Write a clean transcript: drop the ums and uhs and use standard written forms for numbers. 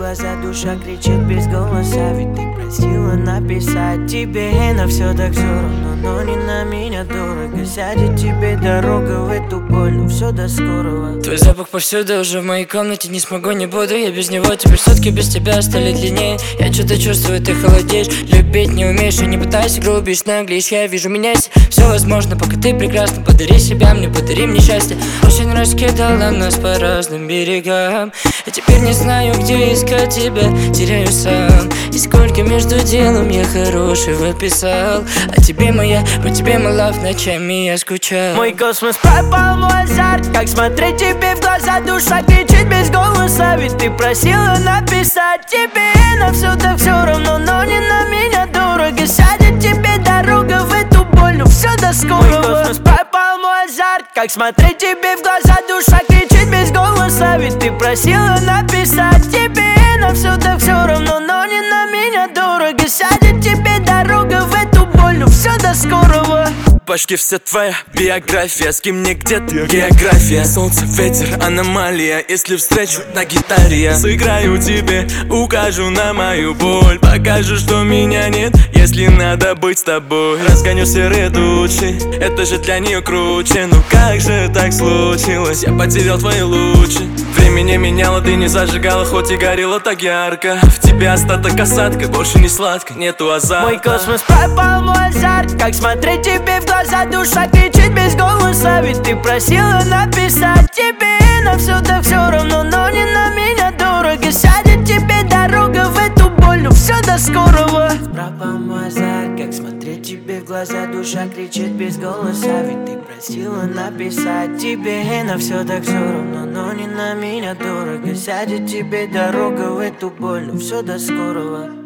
глаза, душа кричит без голоса. Ведь ты просила написать тебе, но все так все равно, но не на меня дорого. Сядет тебе дорога в эту боль, ну все до скорого. Твой запах повсюду, уже в моей комнате, не смогу, не буду я без него. Теперь сутки без тебя стали длиннее. Я что-то чувствую, ты холодеешь. Любить не умеешь и не пытайся, грубишь, наглеешь. Я вижу, меняйся, все возможно, пока ты прекрасна. Подари себя мне, подари мне счастье. Очень раскидала нас по разным берегам. Я теперь не знаю, где искать тебя, теряю сам. И сколько между делом я хорошего писал. А тебе моя, по тебе мой лав, ночами я скучал. Мой космос пропал, мой азарт. Как смотреть тебе в глаза, душа кричит без голоса. Ведь ты просила написать тебе, но все так все равно, но не на меня дорого. Сядет тебе дорога в эту боль, ну все до скорого. Мой космос пропал, мой азарт. Как смотреть тебе в глаза, душа кричит без голоса. Ведь ты просила написать тебе, но все так все равно, но не на меня дорого. Сядет тебе дорога в эту боль, ну все до скорого. Почти вся твоя биография, с кем мне где-то география. Солнце, ветер, аномалия. Если встречу на гитаре я сыграю тебе, укажу на мою боль. Покажу, что меня нет, если надо быть с тобой. Разгоню серые тучи, это же для нее круче. Ну как же так случилось, я потерял твои лучи. Время не меняло, ты не зажигала, хоть и горело так ярко. В тебе остаток осадка, больше не сладко, нету азарта. Мой космос пропал, мой азарт. Как смотреть тебе в глаза, душа кричит без голоса. Ведь ты просила написать тебе, но все так все равно, но не на меня дорого. Сядет тебе дорога в эту боль, ну все до скорого. Пропал мой азарт. Как смотреть тебе в глаза, душа кричит без голоса. Ведь ты просила написать тебе, но все так все равно, но не на меня дорого. Сядет тебе дорога в эту боль, ну все до скорого.